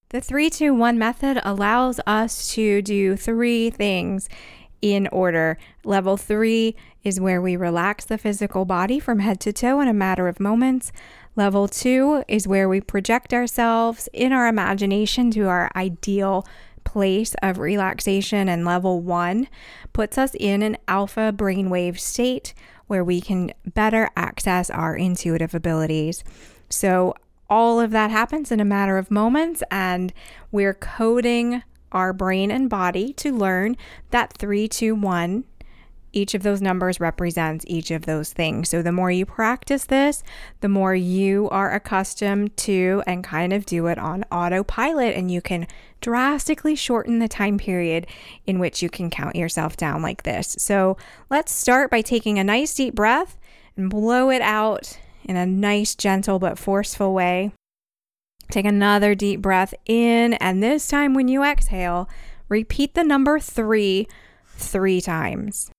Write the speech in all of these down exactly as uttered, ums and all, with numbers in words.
The three two one method allows us to do three things in order. Level three is where we relax the physical body from head to toe in a matter of moments. Level two is where we project ourselves in our imagination to our ideal place of relaxation. And level one puts us in an alpha brainwave state where we can better access our intuitive abilities. So all of that happens in a matter of moments, and we're coding our brain and body to learn that three two one, each of those numbers represents each of those things. So the more you practice this, the more you are accustomed to and kind of do it on autopilot, and you can drastically shorten the time period in which you can count yourself down like this. So let's start by taking a nice deep breath and blow it out in a nice, gentle, but forceful way. Take another deep breath in, and this time when you exhale, repeat the number three three times.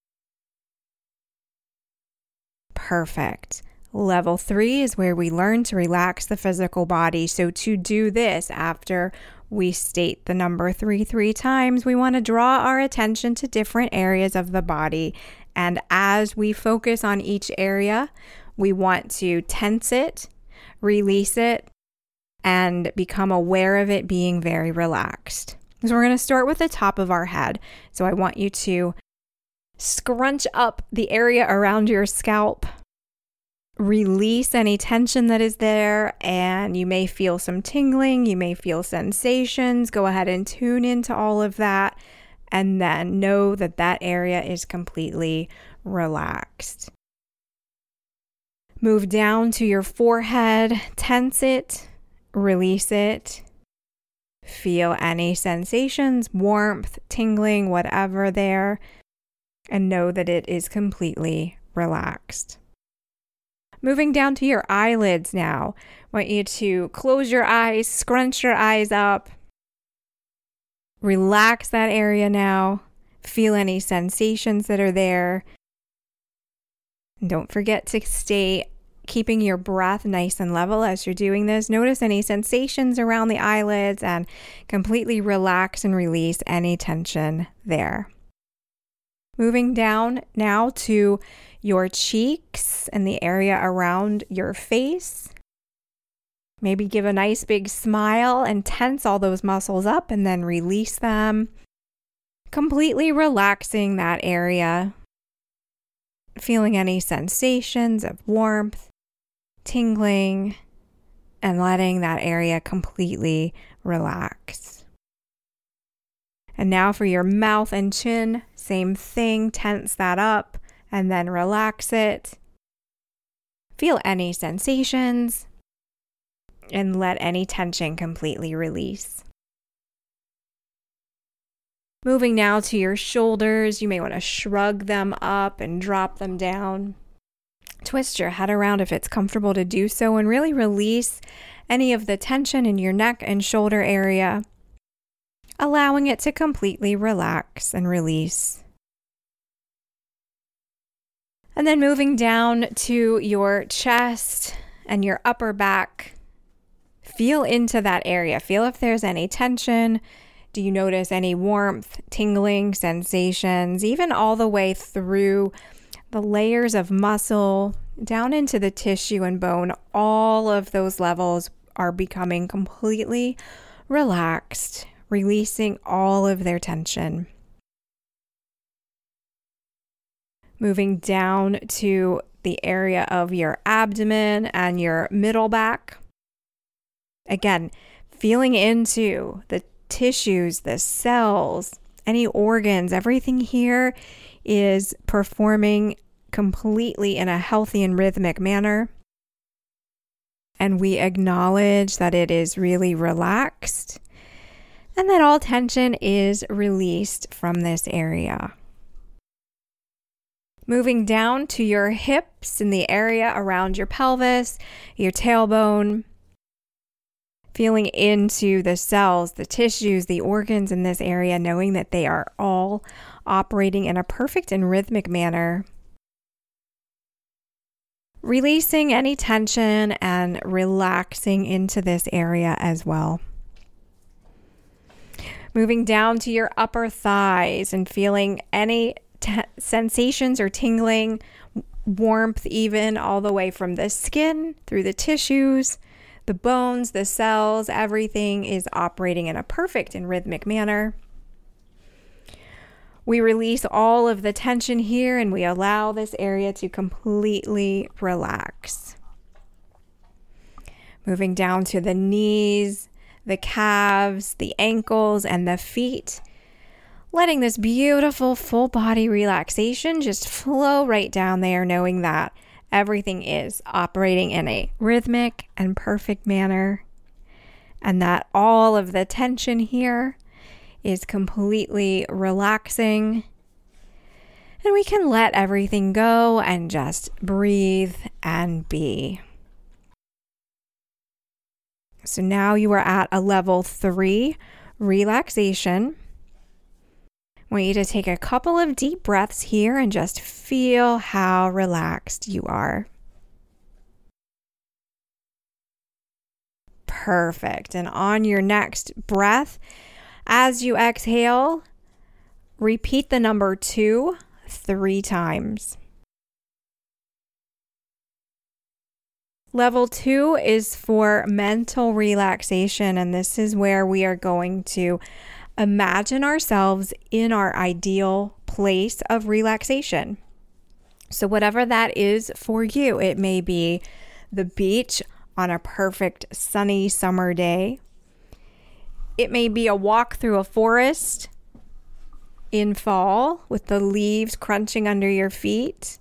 Perfect. Level three is where we learn to relax the physical body. So to do this, after we state the number three three times, we want to draw our attention to different areas of the body. And as we focus on each area, we want to tense it, release it, and become aware of it being very relaxed. So we're going to start with the top of our head. So I want you to scrunch up the area around your scalp, release any tension that is there, and you may feel some tingling, you may feel sensations. Go ahead and tune into all of that, and then know that that area is completely relaxed. Move down to your forehead, tense it, release it. Feel any sensations, warmth, tingling, whatever there, and know that it is completely relaxed. Moving down to your eyelids now. I want you to close your eyes, scrunch your eyes up. Relax that area now. Feel any sensations that are there. And don't forget to stay keeping your breath nice and level as you're doing this. Notice any sensations around the eyelids and completely relax and release any tension there. Moving down now to your cheeks and the area around your face. Maybe give a nice big smile and tense all those muscles up and then release them. Completely relaxing that area. Feeling any sensations of warmth, tingling, and letting that area completely relax. And now for your mouth and chin, same thing, tense that up and then relax it. Feel any sensations and let any tension completely release. Moving now to your shoulders, you may want to shrug them up and drop them down. Twist your head around if it's comfortable to do so, and really release any of the tension in your neck and shoulder area, allowing it to completely relax and release. And then moving down to your chest and your upper back, feel into that area. Feel if there's any tension. Do you notice any warmth, tingling sensations, even all the way through the layers of muscle, down into the tissue and bone? All of those levels are becoming completely relaxed, releasing all of their tension. Moving down to the area of your abdomen and your middle back. Again, feeling into the tissues, the cells, any organs, everything here is performing completely in a healthy and rhythmic manner. And we acknowledge that it is really relaxed and that all tension is released from this area. Moving down to your hips and the area around your pelvis, your tailbone. Feeling into the cells, the tissues, the organs in this area, knowing that they are all operating in a perfect and rhythmic manner. Releasing any tension and relaxing into this area as well. Moving down to your upper thighs and feeling any t- sensations or tingling, warmth even, all the way from the skin through the tissues, the bones, the cells. Everything is operating in a perfect and rhythmic manner. We release all of the tension here and we allow this area to completely relax. Moving down to the knees, the calves, the ankles, and the feet. Letting this beautiful full body relaxation just flow right down there, knowing that everything is operating in a rhythmic and perfect manner, and that all of the tension here is completely relaxing. And we can let everything go and just breathe and be. So now you are at a level three relaxation. I want you to take a couple of deep breaths here and just feel how relaxed you are. Perfect. And on your next breath, as you exhale, repeat the number two three times. Level two is for mental relaxation, and this is where we are going to imagine ourselves in our ideal place of relaxation. So whatever that is for you, it may be the beach on a perfect sunny summer day. It may be a walk through a forest in fall with the leaves crunching under your feet.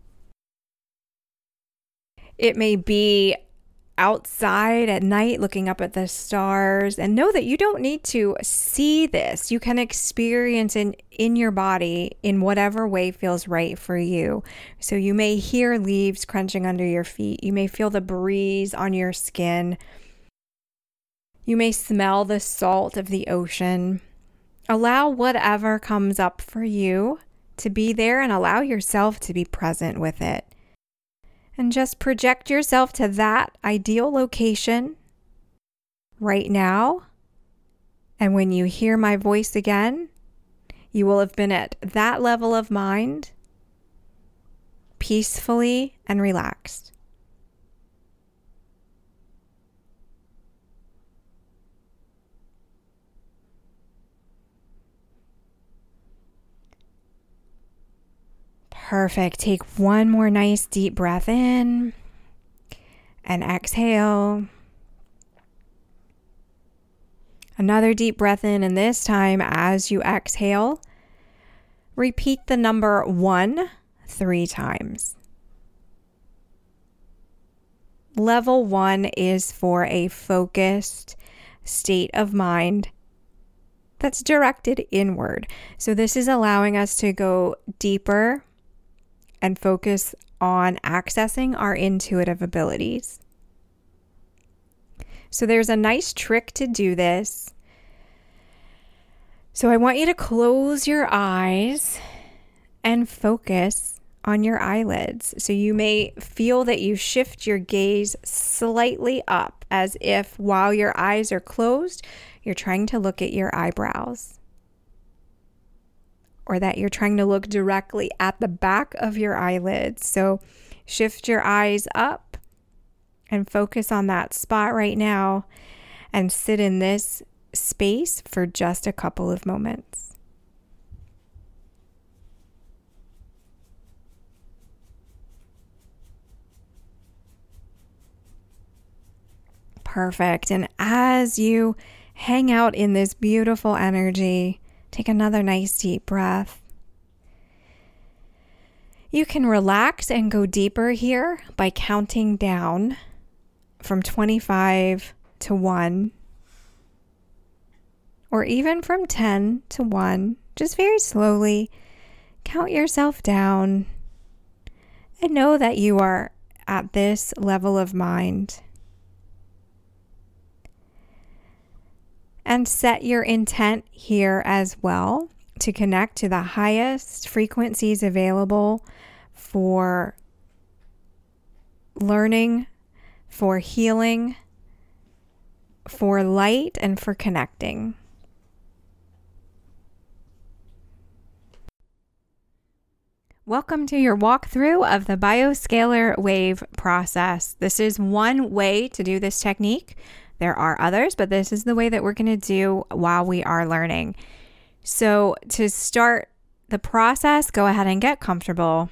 It may be outside at night looking up at the stars, and know that you don't need to see this. You can experience it in, in your body in whatever way feels right for you. So you may hear leaves crunching under your feet. You may feel the breeze on your skin. You may smell the salt of the ocean. Allow whatever comes up for you to be there and allow yourself to be present with it. And just project yourself to that ideal location right now. And when you hear my voice again, you will have been at that level of mind, peacefully and relaxed. Perfect. Take one more nice deep breath in and exhale. Another deep breath in, and this time as you exhale, repeat the number one three times. Level one is for a focused state of mind that's directed inward. So this is allowing us to go deeper and focus on accessing our intuitive abilities. So there's a nice trick to do this. So I want you to close your eyes and focus on your eyelids. So you may feel that you shift your gaze slightly up, as if while your eyes are closed, you're trying to look at your eyebrows. Or that you're trying to look directly at the back of your eyelids. So shift your eyes up and focus on that spot right now and sit in this space for just a couple of moments. Perfect. And as you hang out in this beautiful energy, take another nice deep breath. You can relax and go deeper here by counting down from twenty-five to one, or even from ten to one. Just very slowly count yourself down and know that you are at this level of mind. And set your intent here as well to connect to the highest frequencies available for learning, for healing, for light, and for connecting. Welcome to your walkthrough of the bioscalar wave process. This is one way to do this technique. There are others, but this is the way that we're going to do while we are learning. So to start the process, go ahead and get comfortable.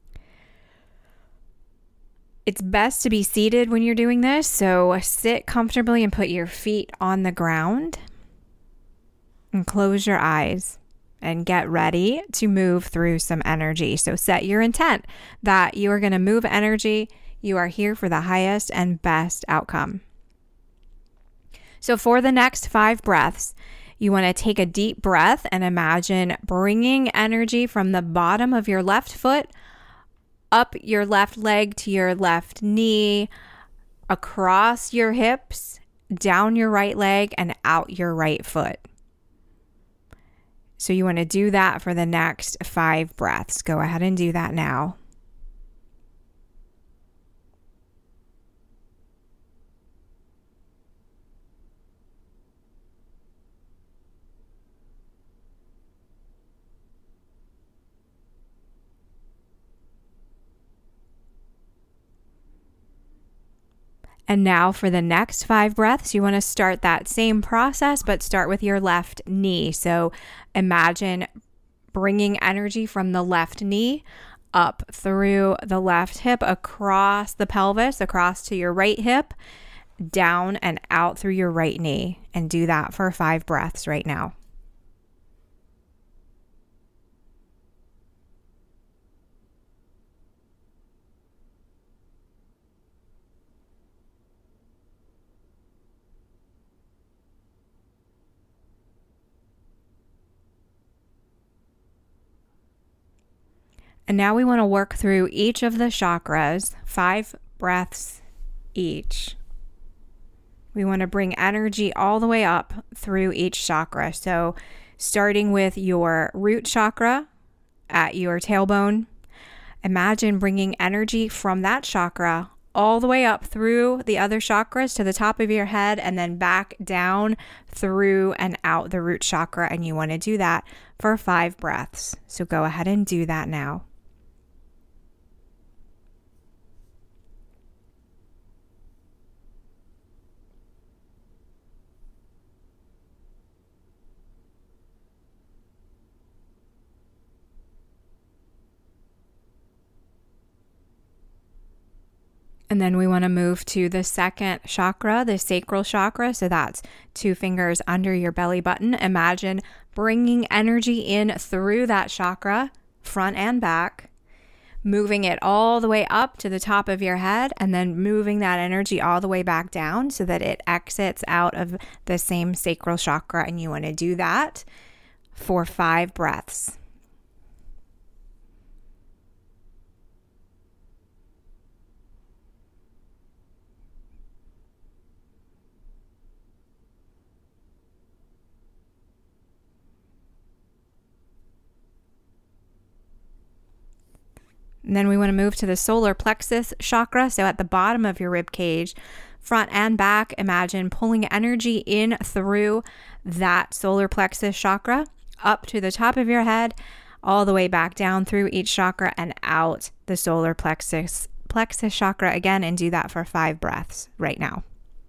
It's best to be seated when you're doing this, so sit comfortably and put your feet on the ground and close your eyes. And get ready to move through some energy. So set your intent that you are going to move energy. You are here for the highest and best outcome. So for the next five breaths, you want to take a deep breath and imagine bringing energy from the bottom of your left foot up your left leg to your left knee, across your hips, down your right leg, and out your right foot. So you want to do that for the next five breaths. Go ahead and do that now. And now for the next five breaths, you want to start that same process, but start with your left knee. So imagine bringing energy from the left knee up through the left hip, across the pelvis, across to your right hip, down and out through your right knee. And do that for five breaths right now. And now we want to work through each of the chakras, five breaths each. We want to bring energy all the way up through each chakra. So starting with your root chakra at your tailbone, imagine bringing energy from that chakra all the way up through the other chakras to the top of your head and then back down through and out the root chakra. And you want to do that for five breaths. So go ahead and do that now. And then we want to move to the second chakra, the sacral chakra. So that's two fingers under your belly button. Imagine bringing energy in through that chakra, front and back, moving it all the way up to the top of your head, and then moving that energy all the way back down so that it exits out of the same sacral chakra. And you want to do that for five breaths. And then we want to move to the solar plexus chakra. So at the bottom of your rib cage, front and back, imagine pulling energy in through that solar plexus chakra up to the top of your head, all the way back down through each chakra and out the solar plexus plexus chakra again, and do that for five breaths right now.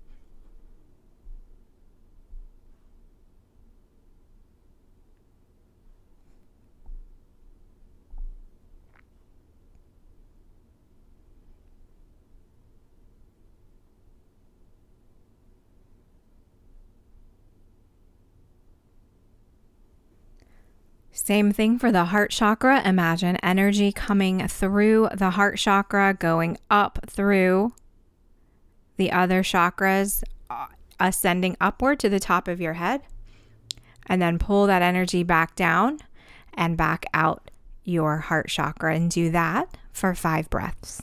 Same thing for the heart chakra. Imagine energy coming through the heart chakra, going up through the other chakras, ascending upward to the top of your head, and then pull that energy back down and back out your heart chakra, and do that for five breaths.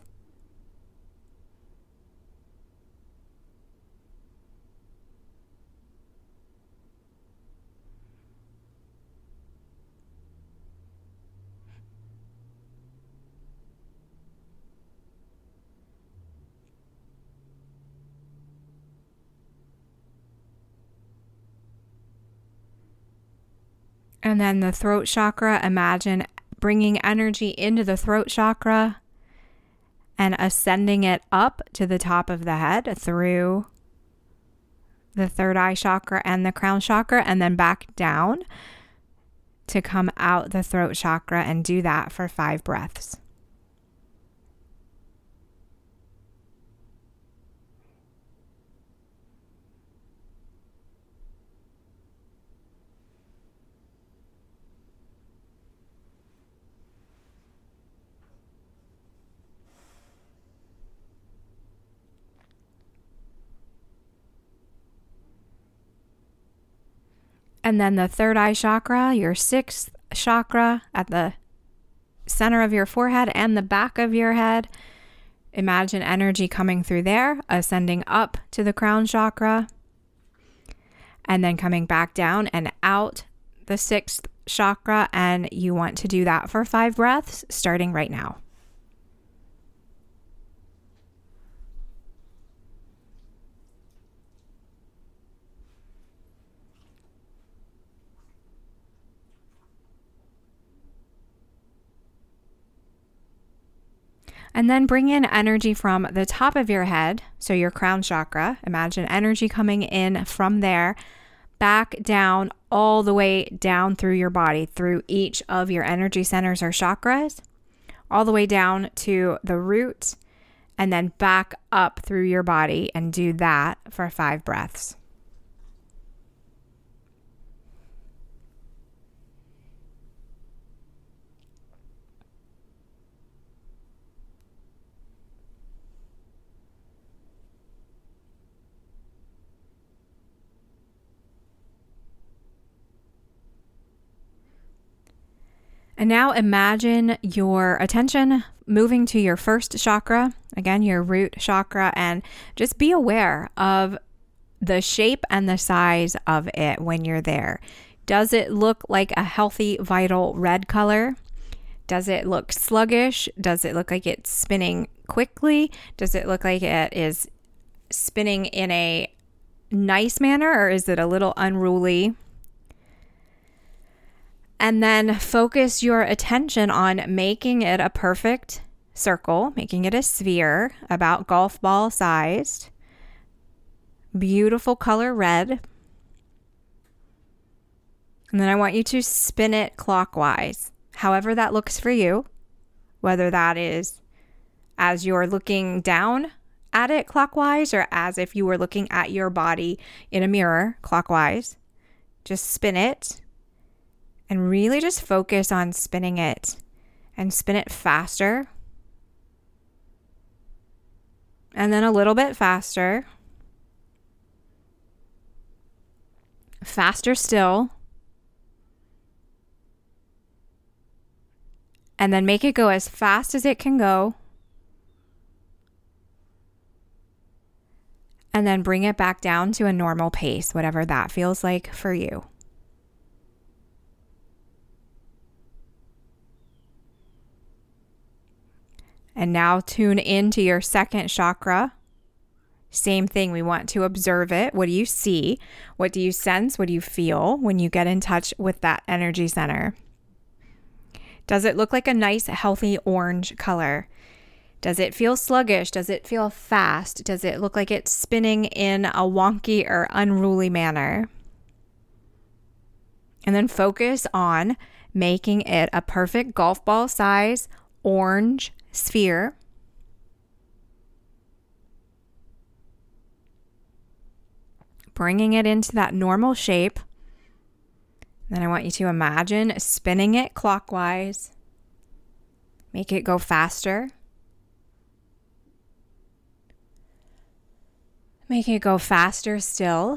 And then the throat chakra, imagine bringing energy into the throat chakra and ascending it up to the top of the head through the third eye chakra and the crown chakra, and then back down to come out the throat chakra, and do that for five breaths. And then the third eye chakra, your sixth chakra at the center of your forehead and the back of your head. Imagine energy coming through there, ascending up to the crown chakra, and then coming back down and out the sixth chakra. And you want to do that for five breaths, starting right now. And then bring in energy from the top of your head, so your crown chakra. Imagine energy coming in from there, back down, all the way down through your body, through each of your energy centers or chakras, all the way down to the root, and then back up through your body, and do that for five breaths. And now imagine your attention moving to your first chakra, again, your root chakra, and just be aware of the shape and the size of it when you're there. Does it look like a healthy, vital red color? Does it look sluggish? Does it look like it's spinning quickly? Does it look like it is spinning in a nice manner, or is it a little unruly? And then focus your attention on making it a perfect circle, making it a sphere about golf ball sized, beautiful color red. And then I want you to spin it clockwise, however that looks for you, whether that is as you're looking down at it clockwise, or as if you were looking at your body in a mirror clockwise. Just spin it. And really just focus on spinning it, and spin it faster. And then a little bit faster. Faster still. And then make it go as fast as it can go. And then bring it back down to a normal pace, whatever that feels like for you. And now tune into your second chakra. Same thing, we want to observe it. What do you see? What do you sense? What do you feel when you get in touch with that energy center? Does it look like a nice, healthy orange color? Does it feel sluggish? Does it feel fast? Does it look like it's spinning in a wonky or unruly manner? And then focus on making it a perfect golf ball size orange sphere. Bringing it into that normal shape. Then I want you to imagine spinning it clockwise. Make it go faster. Make it go faster still.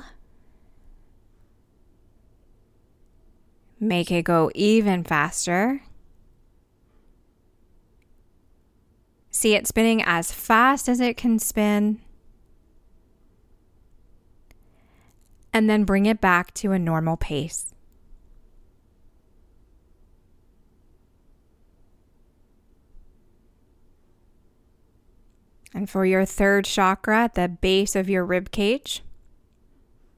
Make it go even faster. See it spinning as fast as it can spin. And then bring it back to a normal pace. And for your third chakra at the base of your rib cage,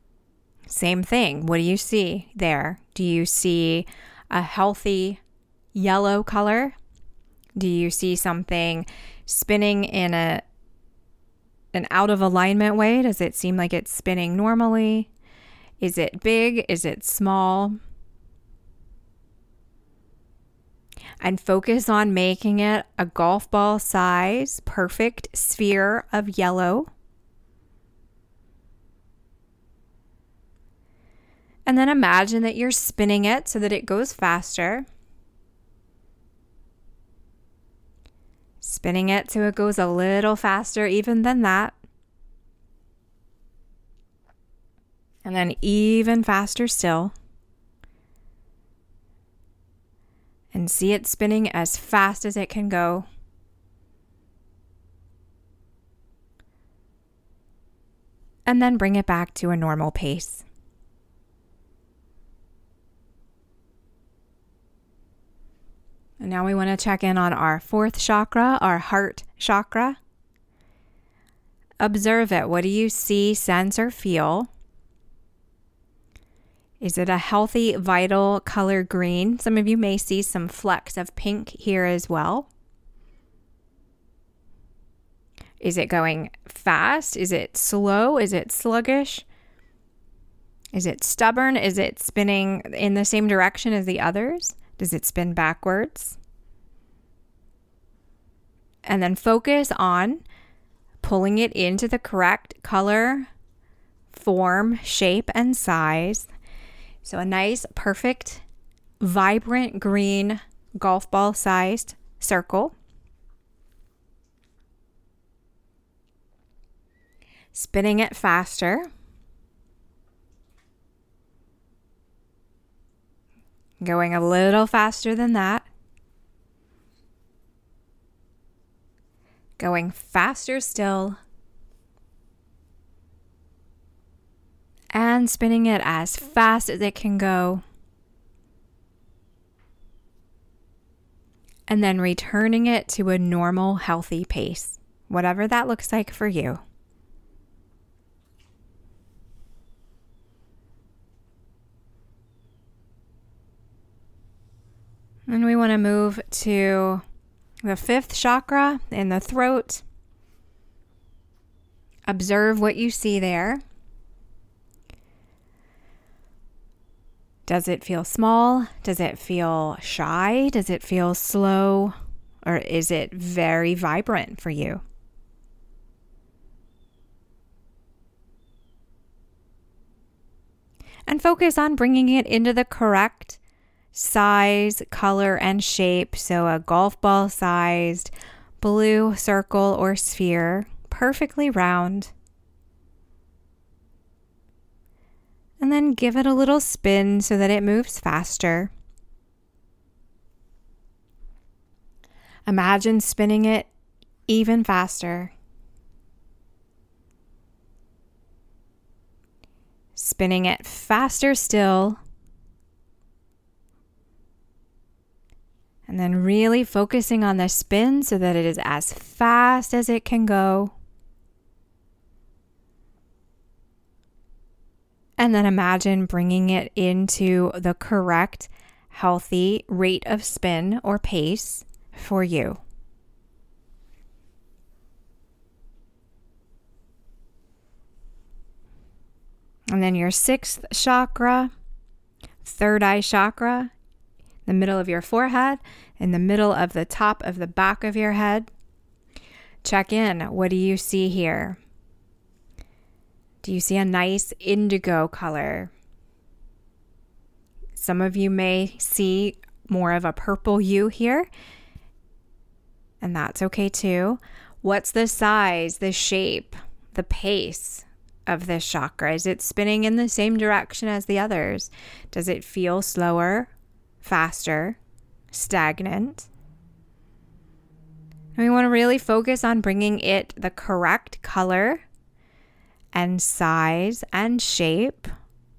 same thing. What do you see there? Do you see a healthy yellow color? Do you see something spinning in a an out of alignment way? Does it seem like it's spinning normally? Is it big? Is it small? And focus on making it a golf ball size, perfect sphere of yellow. And then imagine that you're spinning it so that it goes faster. Spinning it so it goes a little faster even than that. And then even faster still. And see it spinning as fast as it can go. And then bring it back to a normal pace. And now we want to check in on our fourth chakra, our heart chakra. Observe it. What do you see, sense, or feel? Is it a healthy, vital color green? Some of you may see some flecks of pink here as well. Is it going fast? Is it slow? Is it sluggish? Is it stubborn? Is it spinning in the same direction as the others? Does it spin backwards? And then focus on pulling it into the correct color, form, shape, and size. So a nice, perfect, vibrant green golf ball sized circle. Spinning it faster. Going a little faster than that. Going faster still. And spinning it as fast as it can go. And then returning it to a normal, healthy pace, whatever that looks like for you. And we want to move to the fifth chakra in the throat. Observe what you see there. Does it feel small? Does it feel shy? Does it feel slow? Or is it very vibrant for you? And focus on bringing it into the correct size, color, and shape. So a golf ball sized blue circle or sphere, perfectly round. And then give it a little spin so that it moves faster. Imagine spinning it even faster. Spinning it faster still. And then really focusing on the spin so that it is as fast as it can go. And then imagine bringing it into the correct, healthy rate of spin or pace for you. And then your sixth chakra, third eye chakra, the middle of your forehead, in the middle of the top of the back of your head. Check in. What do you see here? Do you see a nice indigo color? Some of you may see more of a purple hue here, and that's okay too. What's the size, the shape, the pace of this chakra? Is it spinning in the same direction as the others? Does it feel slower, faster, stagnant? And we want to really focus on bringing it the correct color and size and shape.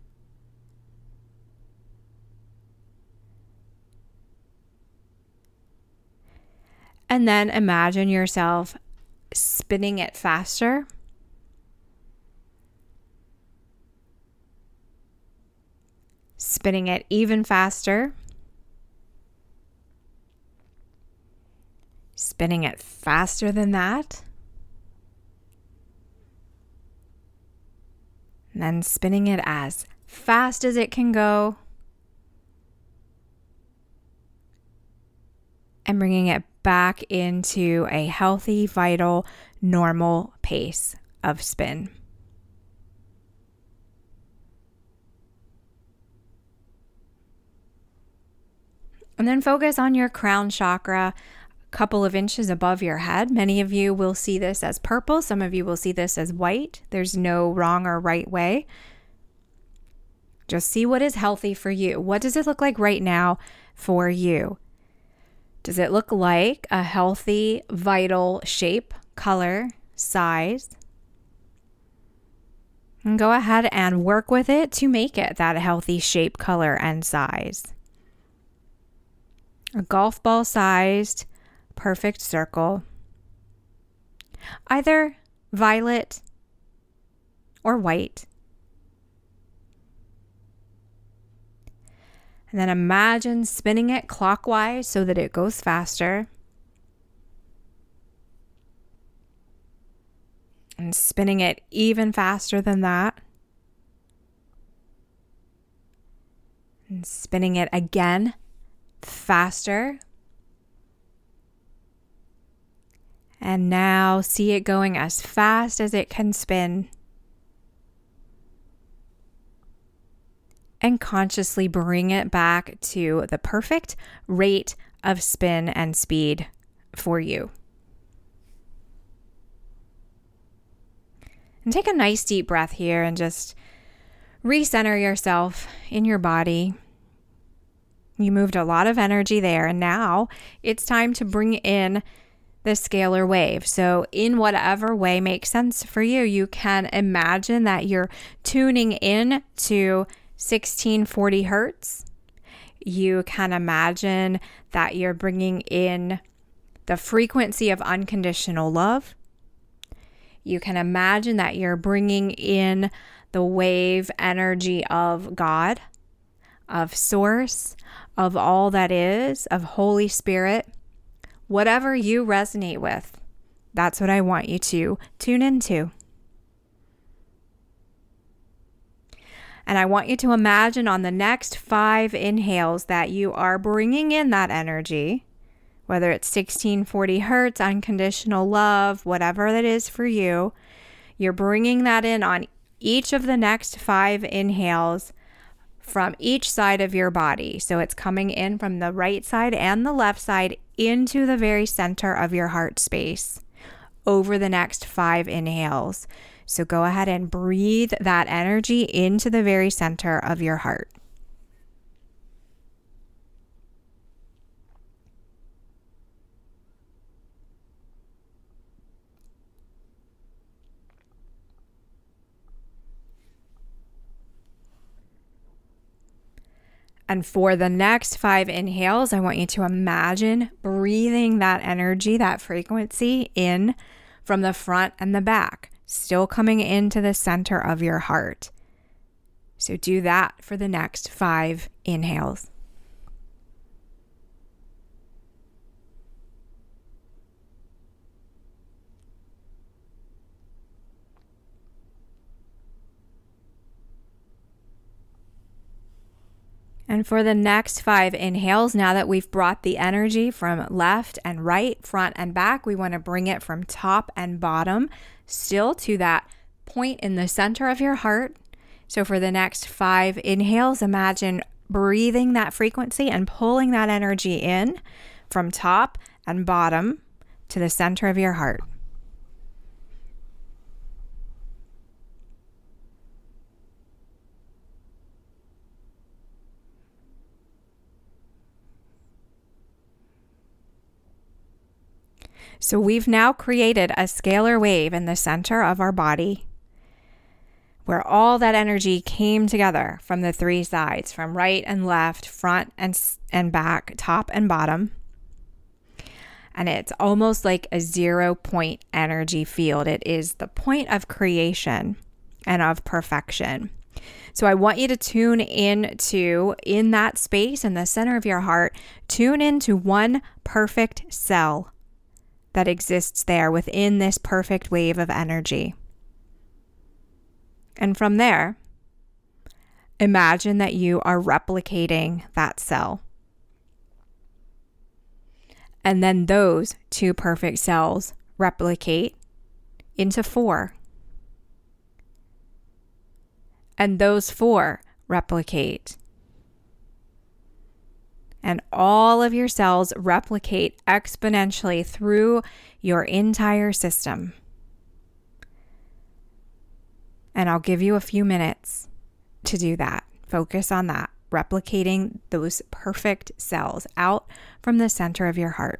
And then imagine yourself spinning it faster. Spinning it even faster. spinning it faster than that, and then spinning it as fast as it can go, and bringing it back into a healthy, vital, normal pace of spin. And then focus on your crown chakra, a couple of inches above your head. Many of you will see this as purple. Some of you will see this as white. There's no wrong or right way. Just see what is healthy for you. What does it look like right now for you? Does it look like a healthy, vital shape, color, size? And go ahead and work with it to make it that healthy shape, color, and size. A golf ball sized, perfect circle. Either violet or white. And then imagine spinning it clockwise so that it goes faster. And spinning it even faster than that. And spinning it again faster. And now see it going as fast as it can spin. And consciously bring it back to the perfect rate of spin and speed for you. And take a nice deep breath here and just recenter yourself in your body. You moved a lot of energy there, and now it's time to bring in the scalar wave. So in whatever way makes sense for you, you can imagine that you're tuning in to sixteen forty hertz. You can imagine that you're bringing in the frequency of unconditional love. You can imagine that you're bringing in the wave energy of God, of Source, of all that is, of Holy Spirit. Whatever you resonate with, that's what I want you to tune into. And I want you to imagine on the next five inhales that you are bringing in that energy, whether it's sixteen forty hertz, unconditional love, whatever that is for you. You're bringing that in on each of the next five inhales from each side of your body. So it's coming in from the right side and the left side into the very center of your heart space over the next five inhales. So go ahead and breathe that energy into the very center of your heart. And for the next five inhales, I want you to imagine breathing that energy, that frequency in from the front and the back, still coming into the center of your heart. So do that for the next five inhales. And for the next five inhales, now that we've brought the energy from left and right, front and back, we want to bring it from top and bottom still to that point in the center of your heart. So for the next five inhales, imagine breathing that frequency and pulling that energy in from top and bottom to the center of your heart. So we've now created a scalar wave in the center of our body where all that energy came together from the three sides, from right and left, front and and back, top and bottom. And it's almost like a zero point energy field. It is the point of creation and of perfection. So I want you to tune in to, in that space in the center of your heart, tune into one perfect cell that exists there within this perfect wave of energy. And from there, imagine that you are replicating that cell. And then those two perfect cells replicate into four. And those four replicate. And all of your cells replicate exponentially through your entire system. And I'll give you a few minutes to do that. Focus on that, replicating those perfect cells out from the center of your heart.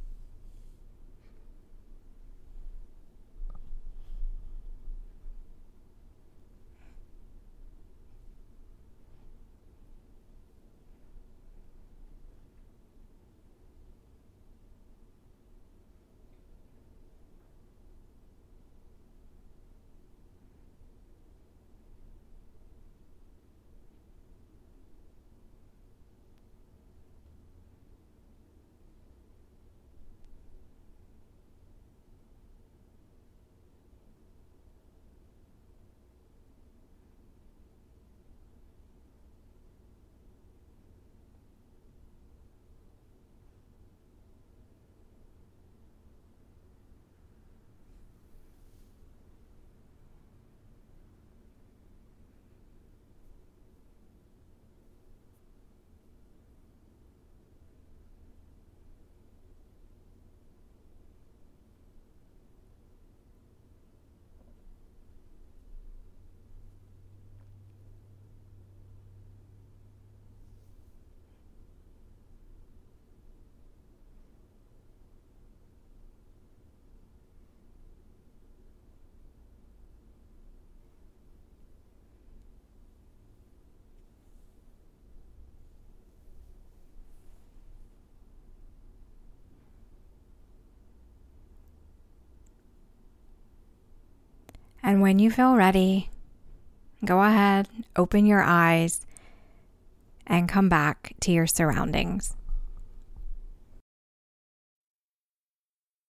And when you feel ready, go ahead, open your eyes, and come back to your surroundings.